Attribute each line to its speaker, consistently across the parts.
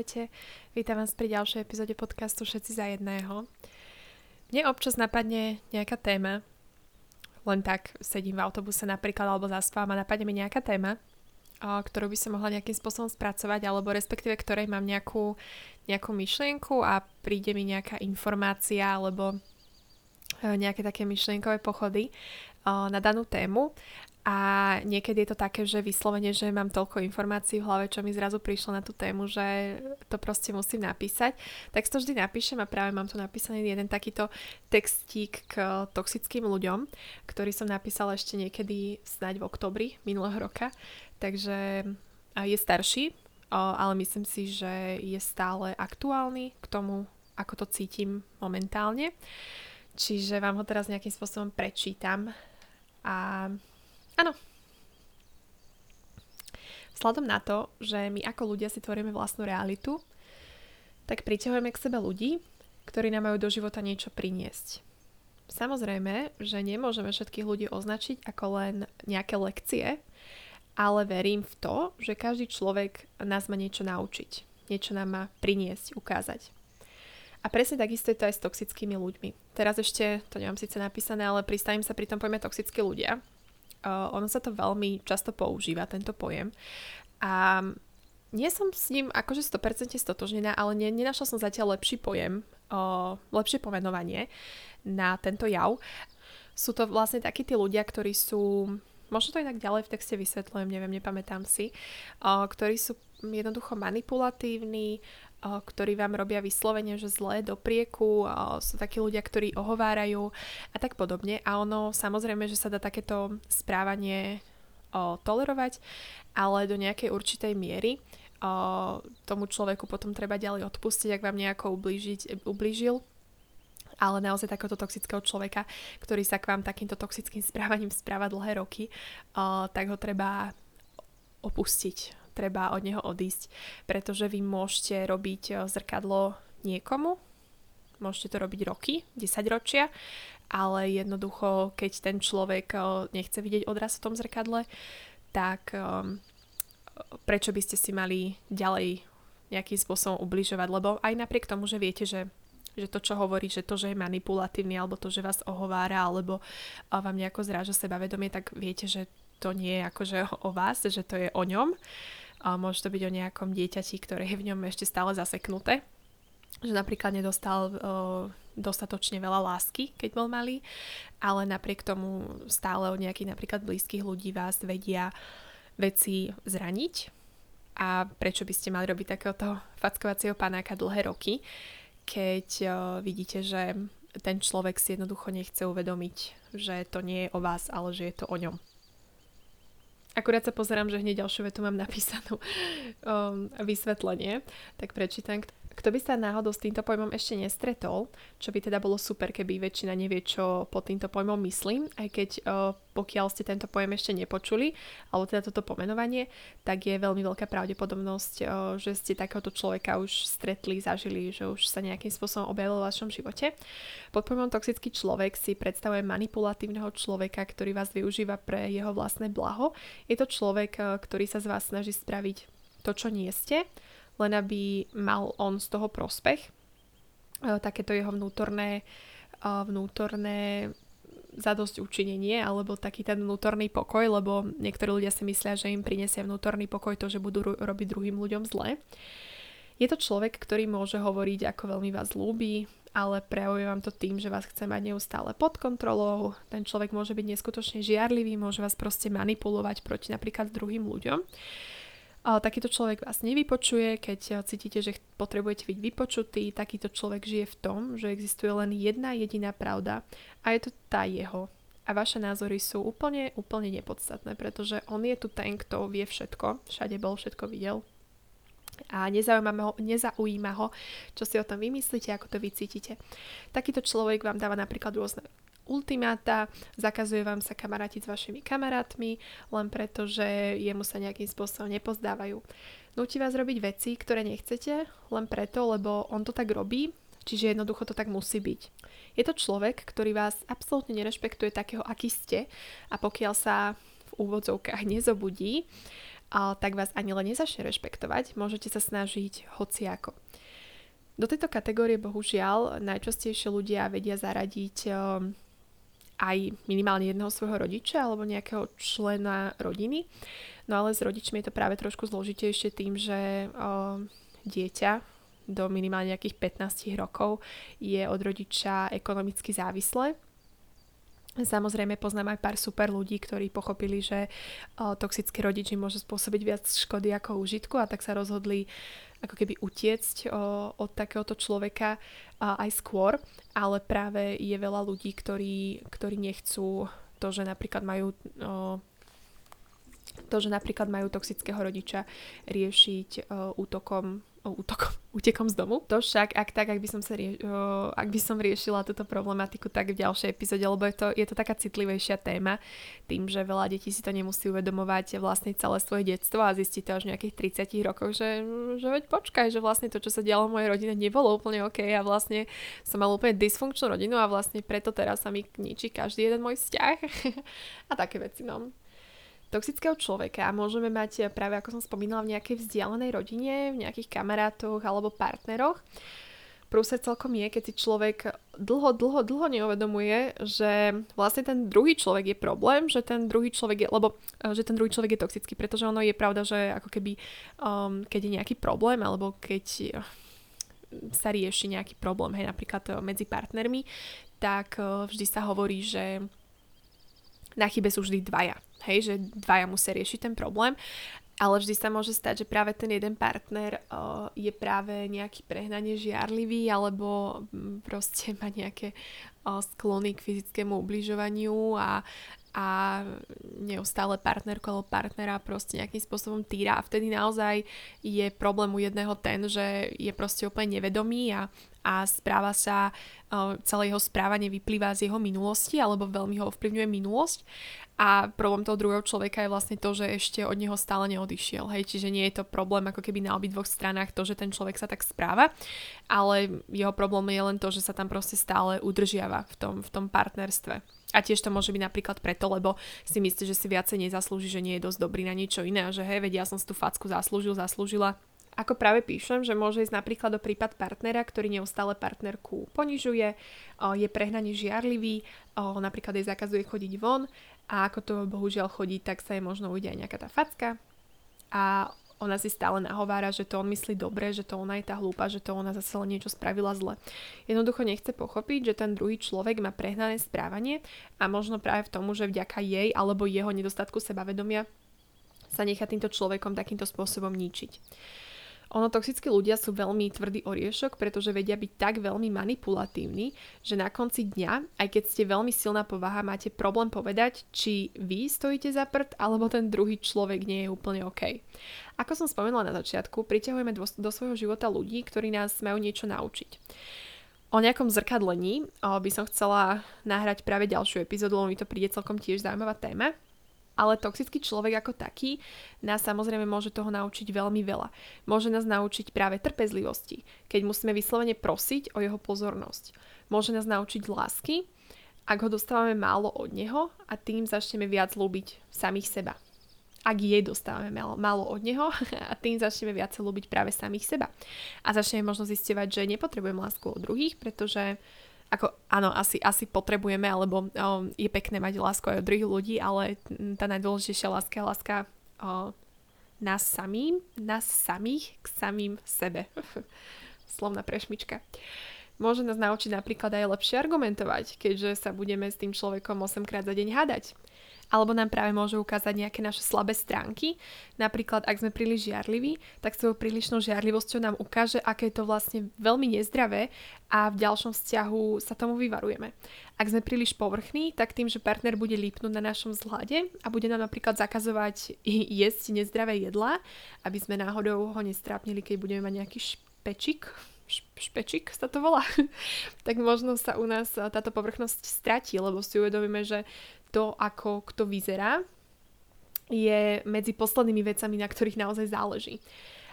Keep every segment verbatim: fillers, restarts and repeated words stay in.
Speaker 1: Ahojte, vítam vás pri ďalšej epizóde podcastu Všetci za jedného. Mne občas napadne nejaká téma, len tak sedím v autobuse napríklad alebo zaspávam a napadne mi nejaká téma, ktorú by som mohla nejakým spôsobom spracovať, alebo respektíve ktorej mám nejakú, nejakú myšlienku a príde mi nejaká informácia alebo nejaké také myšlienkové pochody na danú tému. A niekedy je to také, že vyslovene, že mám toľko informácií v hlave, čo mi zrazu prišlo na tú tému, že to proste musím napísať. Tak si to vždy napíšem a práve mám tu napísaný jeden takýto textík k toxickým ľuďom, ktorý som napísala ešte niekedy snáď v októbri minulého roka. Takže je starší, ale myslím si, že je stále aktuálny k tomu, ako to cítim momentálne. Čiže vám ho teraz nejakým spôsobom prečítam. A áno. Vzhľadom na to, že my ako ľudia si tvoríme vlastnú realitu, tak priťahujeme k sebe ľudí, ktorí nám majú do života niečo priniesť. Samozrejme, že nemôžeme všetkých ľudí označiť ako len nejaké lekcie, ale verím v to, že každý človek nás má niečo naučiť. Niečo nám má priniesť, ukázať. A presne takisto je to aj s toxickými ľuďmi. Teraz ešte, to nemám síce napísané, ale pristavím sa pri tom pojme toxickí ľudia. Uh, ono sa to veľmi často používa, tento pojem. A nie som s ním akože sto percent stotožnená, ale ne, nenašla som zatiaľ lepší pojem, uh, lepšie pomenovanie na tento jav. Sú to vlastne takí tí ľudia, ktorí sú, možno to inak ďalej v texte vysvetľujem, neviem, nepamätám si, uh, ktorí sú jednoducho manipulatívni, ktorí vám robia vyslovene, že zlé do prieku, sú takí ľudia, ktorí ohovárajú a tak podobne. A ono samozrejme, že sa dá takéto správanie o, tolerovať, ale do nejakej určitej miery o, tomu človeku potom treba ďalej odpustiť, ak vám nejako ublížiť, ublížil. Ale naozaj takéhoto toxického človeka, ktorý sa k vám takýmto toxickým správaním správa dlhé roky, o, tak ho treba opustiť. Treba od neho odísť, pretože vy môžete robiť zrkadlo niekomu, môžete to robiť roky, desaťročia, ale jednoducho, keď ten človek nechce vidieť odraz v tom zrkadle, tak um, prečo by ste si mali ďalej nejakým spôsobom ubližovať, lebo aj napriek tomu, že viete, že, že to, čo hovorí, že to, že je manipulatívny, alebo to, že vás ohovára, alebo vám nejako zráža sebavedomie, tak viete, že to nie je akože o vás, že to je o ňom. A môže to byť o nejakom dieťati, ktoré je v ňom ešte stále zaseknuté. Že napríklad nedostal o, dostatočne veľa lásky, keď bol malý, ale napriek tomu stále od nejakých napríklad blízkych ľudí vás vedia veci zraniť. A prečo by ste mali robiť takéhoto fackovacieho panáka dlhé roky, keď o, vidíte, že ten človek si jednoducho nechce uvedomiť, že to nie je o vás, ale že je to o ňom. Akurát sa pozerám, že hneď ďalšiu vetu mám napísanú um, vysvetlenie, tak prečítam. Kto by sa náhodou s týmto pojmom ešte nestretol, čo by teda bolo super, keby väčšina nevie, čo pod týmto pojmom myslím, aj keď uh, pokiaľ ste tento pojem ešte nepočuli, alebo teda toto pomenovanie, tak je veľmi veľká pravdepodobnosť, uh, že ste takéhoto človeka už stretli, zažili, že už sa nejakým spôsobom objavil v vašom živote. Pod pojmom toxický človek si predstavuje manipulatívneho človeka, ktorý vás využíva pre jeho vlastné blaho. Je to človek, uh, ktorý sa z vás snaží spraviť to, čo nie ste, len aby mal on z toho prospech. Takéto jeho vnútorné, vnútorné zadosť učinenie, alebo taký ten vnútorný pokoj, lebo niektorí ľudia si myslia, že im prinesie vnútorný pokoj to, že budú robiť druhým ľuďom zle. Je to človek, ktorý môže hovoriť, ako veľmi vás ľúbi, ale prejavuje vám to tým, že vás chce mať neustále pod kontrolou. Ten človek môže byť neskutočne žiarlivý, môže vás proste manipulovať proti napríklad druhým ľuďom. Takýto človek vás nevypočuje, keď cítite, že potrebujete byť vypočutý. Takýto človek žije v tom, že existuje len jedna jediná pravda a je to tá jeho. A vaše názory sú úplne, úplne nepodstatné, pretože on je tu ten, kto vie všetko, všade bol, všetko videl. A nezaujíma ho, nezaujíma ho, čo si o tom vymyslíte, ako to vycítite. Takýto človek vám dáva napríklad rôzne ultimáta, zakazuje vám sa kamarátiť s vašimi kamarátmi, len preto, že jemu sa nejakým spôsobom nepozdávajú. Núti vás robiť veci, ktoré nechcete, len preto, lebo on to tak robí, čiže jednoducho to tak musí byť. Je to človek, ktorý vás absolútne nerešpektuje takého, aký ste, a pokiaľ sa v úvodzovkách nezobudí a tak vás ani len nezačne rešpektovať, môžete sa snažiť hociako. Do tejto kategórie bohužiaľ najčastejšie ľudia vedia zaradiť um, aj minimálne jedného svojho rodiča alebo nejakého člena rodiny. No ale s rodičmi je to práve trošku zložitejšie tým, že um, dieťa do minimálne nejakých pätnásť rokov je od rodiča ekonomicky závislé. Samozrejme poznám aj pár super ľudí, ktorí pochopili, že o, toxický rodič im môže spôsobiť viac škody ako užitku a tak sa rozhodli ako keby utiecť o, od takéhoto človeka a, aj skôr, ale práve je veľa ľudí, ktorí, ktorí nechcú to, že napríklad majú o, to, že napríklad majú toxického rodiča riešiť o, útokom útokom, útekom z domu. To však, ak tak, ak by som, sa rie, uh, ak by som riešila túto problematiku, tak v ďalšej epizóde, lebo je to, je to taká citlivejšia téma, tým, že veľa detí si to nemusí uvedomovať vlastne celé svoje detstvo a zistí to až v nejakých tridsiatich rokoch, že, že veď počkaj, že vlastne to, čo sa dialo v mojej rodine, nebolo úplne OK a vlastne som mal úplne dysfunkčnú rodinu a vlastne preto teraz sa mi ničí každý jeden môj vzťah a také veci, no. Toxického človeka môžeme mať práve, ako som spomínala, v nejakej vzdialenej rodine, v nejakých kamarátoch alebo partneroch. Prúser celkom je, keď si človek dlho, dlho, dlho neuvedomuje, že vlastne ten druhý človek je problém, že ten druhý človek je, lebo že ten druhý človek je toxický, pretože ono je pravda, že ako keby, um, keď je nejaký problém, alebo keď sa rieši nejaký problém, hej, napríklad medzi partnermi, tak vždy sa hovorí, že na chybe sú vždy dvaja. Hej, že dvaja musia riešiť ten problém, ale vždy sa môže stať, že práve ten jeden partner uh, je práve nejaký prehnane žiarlivý alebo m, proste má nejaké uh, sklony k fyzickému ubližovaniu a, a neustále partnerku alebo partnera proste nejakým spôsobom týra a vtedy naozaj je problém u jedného ten, že je proste úplne nevedomý a a správa sa, celé jeho správanie vyplýva z jeho minulosti alebo veľmi ho ovplyvňuje minulosť a problém toho druhého človeka je vlastne to, že ešte od neho stále neodišiel, hej, čiže nie je to problém ako keby na obidvoch stranách to, že ten človek sa tak správa, ale jeho problém je len to, že sa tam proste stále udržiava v tom, v tom partnerstve. A tiež to môže byť napríklad preto, lebo si myslí, že si viacej nezaslúži, že nie je dosť dobrý na niečo iné a že hej, veď ja som si tú facku zaslúžil, zaslúžila. Ako práve píšem, že môže ísť napríklad o prípad partnera, ktorý neustále partnerku ponižuje, je prehnane žiarlivý, napríklad jej zakazuje chodiť von a ako to bohužiaľ chodí, tak sa jej možno ujde aj nejaká tá facka a ona si stále nahovára, že to on myslí dobre, že to ona je tá hlúpa, že to ona zase len niečo spravila zle. Jednoducho nechce pochopiť, že ten druhý človek má prehnané správanie a možno práve v tomu, že vďaka jej alebo jeho nedostatku sebavedomia sa nechá týmto človekom takýmto spôsobom ničiť. Ono, toxickí ľudia sú veľmi tvrdý oriešok, pretože vedia byť tak veľmi manipulatívni, že na konci dňa, aj keď ste veľmi silná povaha, máte problém povedať, či vy stojíte za prd, alebo ten druhý človek nie je úplne OK. Ako som spomenula na začiatku, priťahujeme do, do svojho života ľudí, ktorí nás majú niečo naučiť. O nejakom zrkadlení by som chcela nahrať práve ďalšiu epizódu, lebo mi to príde celkom tiež zaujímavá téma. Ale toxický človek ako taký nás samozrejme môže toho naučiť veľmi veľa. Môže nás naučiť práve trpezlivosti, keď musíme vyslovene prosiť o jeho pozornosť. Môže nás naučiť lásky, ak ho dostávame málo od neho a tým začneme viac ľúbiť samých seba. Ak jej dostávame málo od neho a tým začneme viac ľúbiť práve samých seba. A začneme možno zisťovať, že nepotrebujem lásku od druhých, pretože Ako, áno, asi, asi potrebujeme, alebo um, je pekné mať lásku aj od druhých ľudí, ale tá najdôležitejšia láska je láska uh, nás samým, nás samých k samým sebe. Slovná prešmička. Môže nás naučiť napríklad aj lepšie argumentovať, keďže sa budeme s tým človekom osemkrát za deň hádať. Alebo nám práve môže ukázať nejaké naše slabé stránky. Napríklad, ak sme príliš žiarliví, tak svojou prílišnou žiarlivosťou nám ukáže, aké je to vlastne veľmi nezdravé a v ďalšom vzťahu sa tomu vyvarujeme. Ak sme príliš povrchní, tak tým, že partner bude lípnúť na našom vzhľade a bude nám napríklad zakazovať jesť nezdravé jedlá, aby sme náhodou ho nestrápnili, keď budeme mať nejaký špečik, špečik sa to volá, tak možno sa u nás táto povrchnosť stratí, lebo si uvedomíme, že to, ako kto vyzerá, je medzi poslednými vecami, na ktorých naozaj záleží.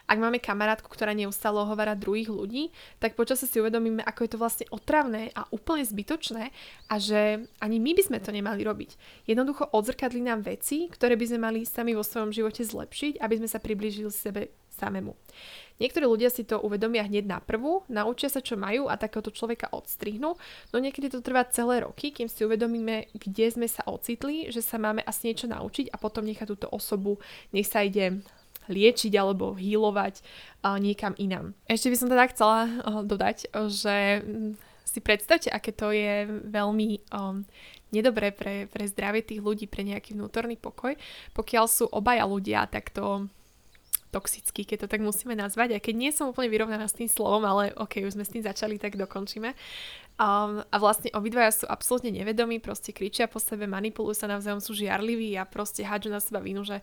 Speaker 1: Ak máme kamarátku, ktorá neustále ohovára druhých ľudí, tak počasie si uvedomíme, ako je to vlastne otravné a úplne zbytočné a že ani my by sme to nemali robiť. Jednoducho odzrkadli nám veci, ktoré by sme mali sami vo svojom živote zlepšiť, aby sme sa priblížili sebe samému. Niektorí ľudia si to uvedomia hneď na prvú, naučia sa, čo majú a takéhoto človeka odstrihnú, no niekedy to trvá celé roky, kým si uvedomíme, kde sme sa ocitli, že sa máme asi niečo naučiť a potom nechať túto osobu, nech sa ide liečiť alebo healovať uh, niekam inám. Ešte by som teda chcela uh, dodať, že um, si predstavte, aké to je veľmi um, nedobré pre, pre zdravie tých ľudí, pre nejaký vnútorný pokoj, pokiaľ sú obaja ľudia takto toxický, keď to tak musíme nazvať, aj keď nie som úplne vyrovnaná s tým slovom, ale ok, už sme s tým začali, tak dokončíme. Um, a vlastne obidvaja sú absolútne nevedomí, proste kričia po sebe, manipulujú sa navzájom, sú žiarliví a proste hádžu na seba vinu, že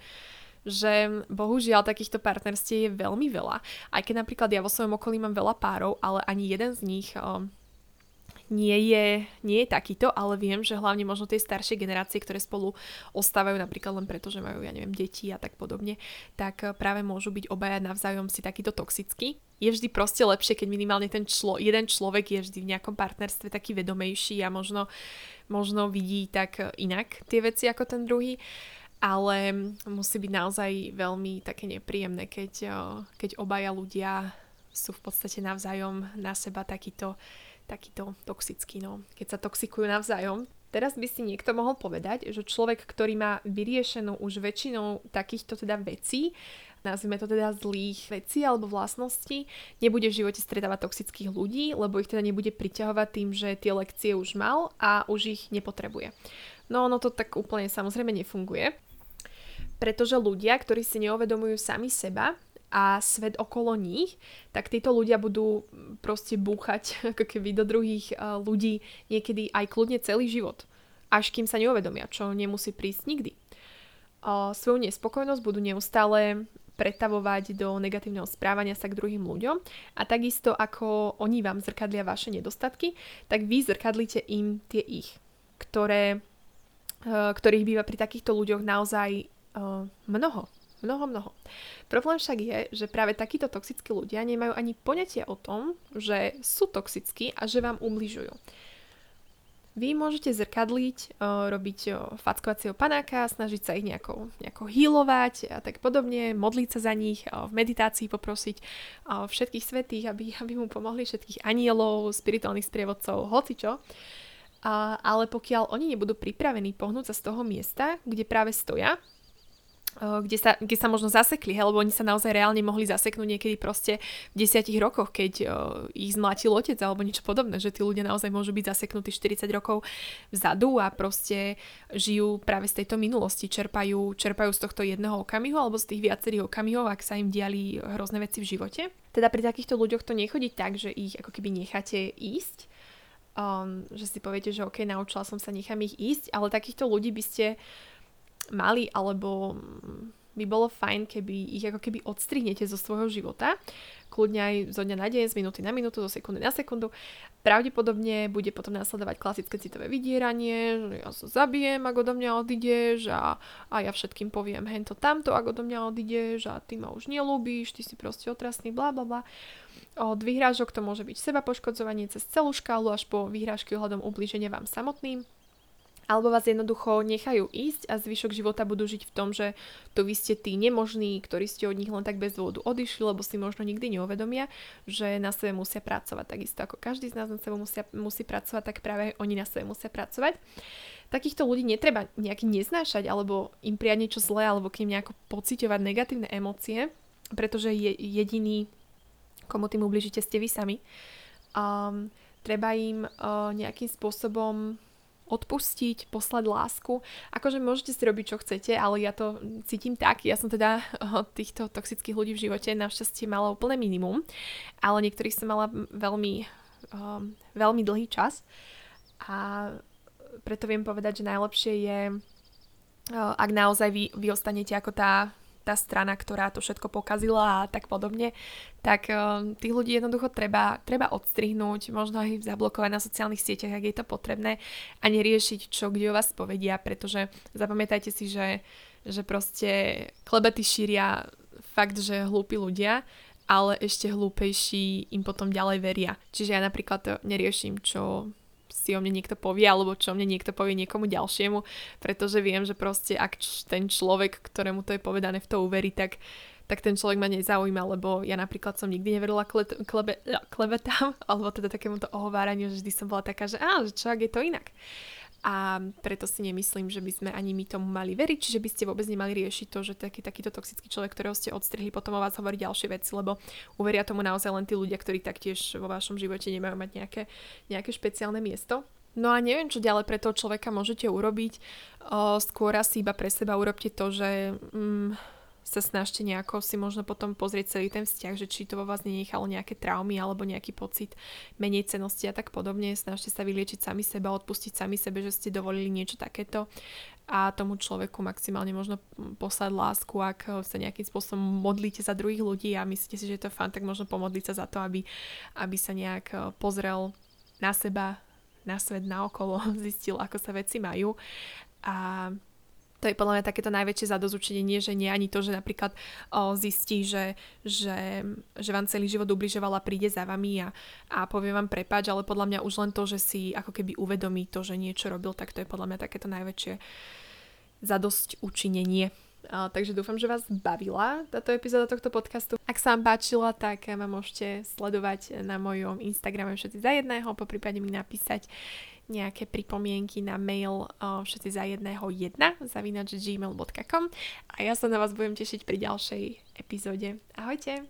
Speaker 1: že bohužiaľ takýchto partnerstiev je veľmi veľa. Aj keď napríklad ja vo svojom okolí mám veľa párov, ale ani jeden z nich um, nie je, nie je takýto, ale viem, že hlavne možno tie staršie generácie, ktoré spolu ostávajú napríklad len preto, že majú, ja neviem, deti a tak podobne, tak práve môžu byť obaja navzájom si takýto toxický. Je vždy proste lepšie, keď minimálne ten člo, jeden človek je vždy v nejakom partnerstve taký vedomejší a možno, možno vidí tak inak tie veci ako ten druhý. Ale musí byť naozaj veľmi také nepríjemné, keď, keď obaja ľudia sú v podstate navzájom na seba takýto, takýto toxický, no. Keď sa toxikujú navzájom. Teraz by si niekto mohol povedať, že človek, ktorý má vyriešenú už väčšinou takýchto teda vecí, nazvime to teda zlých vecí alebo vlastností, nebude v živote stretávať toxických ľudí, lebo ich teda nebude priťahovať tým, že tie lekcie už mal a už ich nepotrebuje. No ono to tak úplne samozrejme nefunguje. Pretože ľudia, ktorí si neuvedomujú sami seba a svet okolo nich, tak títo ľudia budú proste búchať ako keby do druhých uh, ľudí niekedy aj kľudne celý život. Až kým sa neuvedomia, čo nemusí prísť nikdy. Uh, svoju nespokojnosť budú neustále pretavovať do negatívneho správania sa k druhým ľuďom a takisto ako oni vám zrkadlia vaše nedostatky, tak vy zrkadlíte im tie ich, ktoré, uh, ktorých býva pri takýchto ľuďoch naozaj Uh, mnoho, mnoho, mnoho. Problém však je, že práve takíto toxickí ľudia nemajú ani poňatie o tom, že sú toxickí a že vám ubližujú. Vy môžete zrkadliť, uh, robiť uh, fackovacieho panáka, snažiť sa ich nejako, nejako healovať a tak podobne, modliť sa za nich, uh, v meditácii poprosiť uh, všetkých svätých, aby, aby mu pomohli, všetkých anielov, spirituálnych sprievodcov, hocičo. Uh, ale pokiaľ oni nebudú pripravení pohnúť sa z toho miesta, kde práve stoja, Kde sa, kde sa možno zasekli, lebo oni sa naozaj reálne mohli zaseknúť niekedy proste v desiatich rokoch, keď uh, ich zmlátil otec alebo niečo podobné, že tí ľudia naozaj môžu byť zaseknutí štyridsať rokov vzadu a proste žijú práve z tejto minulosti, čerpajú, čerpajú z tohto jedného okamihu alebo z tých viacerých okamihov, ak sa im diali hrozné veci v živote. Teda pri takýchto ľuďoch to nechodí tak, že ich ako keby necháte ísť, um, že si poviete, že ok, naučila som sa, nechám ich ísť, ale takýchto ľudí by ste mali, alebo by bolo fajn, keby ich ako keby odstrihnete zo svojho života, kľudne aj zo dňa na deň, z minúty na minútu, zo sekundy na sekundu. Pravdepodobne bude potom nasledovať klasické citové vydieranie, že ja sa zabijem, ak odo mňa odídeš a, a ja všetkým poviem hento tamto, ak odo mňa odídeš a ty ma už nelúbíš, ty si proste otrasný, bla bla bla. Od vyhrážok to môže byť seba poškodzovanie cez celú škálu až po vyhrážky ohľadom ublíženia vám samotným. Alebo vás jednoducho nechajú ísť a zvyšok života budú žiť v tom, že to vy ste tí nemožní, ktorí ste od nich len tak bez dôvodu odišli, lebo si možno nikdy neuvedomia, že na sebe musia pracovať. Takisto ako každý z nás na sebe musia, musí pracovať, tak práve oni na sebe musia pracovať. Takýchto ľudí netreba nejaký neznášať, alebo im prijať niečo zlé, alebo k nim nejako pociťovať negatívne emócie, pretože je jediný, komu tým ubližíte, ste vy sami. Um, treba im uh, nejakým spôsobom odpustiť, poslať lásku. Akože môžete si robiť, čo chcete, ale ja to cítim tak. Ja som teda od týchto toxických ľudí v živote našťastie mala úplne minimum, ale niektorých som mala veľmi, um, veľmi dlhý čas a preto viem povedať, že najlepšie je, uh, ak naozaj vy, vy ostanete ako tá tá strana, ktorá to všetko pokazila a tak podobne, tak um, tých ľudí jednoducho treba, treba odstrihnúť, možno aj zablokovať na sociálnych sieťach, ak je to potrebné a neriešiť, čo kde o vás povedia, pretože zapamätajte si, že, že proste klebety šíria fakt, že hlúpi ľudia, ale ešte hlúpejší im potom ďalej veria. Čiže ja napríklad to neriešim, čo si o mne niekto povie, alebo čo o mne niekto povie niekomu ďalšiemu, pretože viem, že proste ak ten človek, ktorému to je povedané, v to uverí, tak, tak ten človek ma nezaujíma, lebo ja napríklad som nikdy neverila kle, klebe, klevetám, alebo teda takémuto ohováraniu, že vždy som bola taká, že á, že čo ak je to inak. A preto si nemyslím, že by sme ani my tomu mali veriť, čiže by ste vôbec nemali riešiť to, že taký, takýto toxický človek, ktorého ste odstrihli, potom o vás hovorí ďalšie veci, lebo uveria tomu naozaj len tí ľudia, ktorí taktiež vo vašom živote nemajú mať nejaké, nejaké špeciálne miesto. No a neviem, čo ďalej pre toho človeka môžete urobiť. O, skôr asi iba pre seba urobte to, že mm, sa snažte nejako si možno potom pozrieť celý ten vzťah, že či to vo vás nenechalo nejaké traumy alebo nejaký pocit menej cennosti a tak podobne. Snažte sa vyliečiť sami seba, odpustiť sami sebe, že ste dovolili niečo takéto a tomu človeku maximálne možno poslať lásku, ak sa nejakým spôsobom modlíte za druhých ľudí a myslíte si, že je to fajn, tak možno pomodliť sa za to, aby, aby sa nejak pozrel na seba, na svet, na okolo, zistil, ako sa veci majú. A to je podľa mňa takéto najväčšie zadozučinenie, že nie ani to, že napríklad o, zistí, že, že, že vám celý život ubližovala, príde za vami a, a povie vám prepáč, ale podľa mňa už len to, že si ako keby uvedomí to, že niečo robil, tak to je podľa mňa takéto najväčšie zadosť učinenie. A, takže dúfam, že vás bavila táto epizóda tohto podcastu. Ak sa vám páčila, tak ma môžete sledovať na mojom Instagrame všetci za jedného, poprípade mi napísať nejaké pripomienky na mail uh, všetci za jedného jedna zavínač gmail bodka com a ja sa na vás budem tešiť pri ďalšej epizóde. Ahojte!